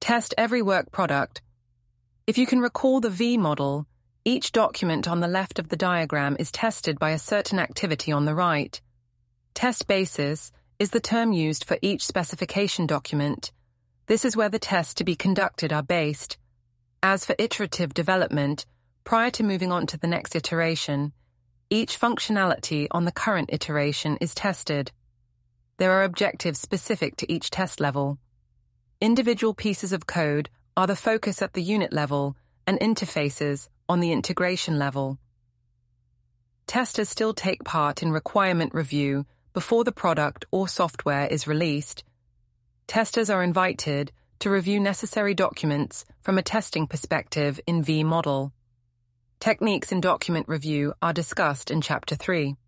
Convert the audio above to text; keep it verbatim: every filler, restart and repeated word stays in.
Test every work product. If you can recall the V model, each document on the left of the diagram is tested by a certain activity on the right. Test basis is the term used for each specification document. This is where the tests to be conducted are based. As for iterative development, prior to moving on to the next iteration, each functionality on the current iteration is tested. There are objectives specific to each test level. Individual pieces of code are the focus at the unit level and interfaces on the integration level. Testers still take part in requirement review before the product or software is released. Testers are invited to review necessary documents from a testing perspective in V model. Techniques in document review are discussed in Chapter three.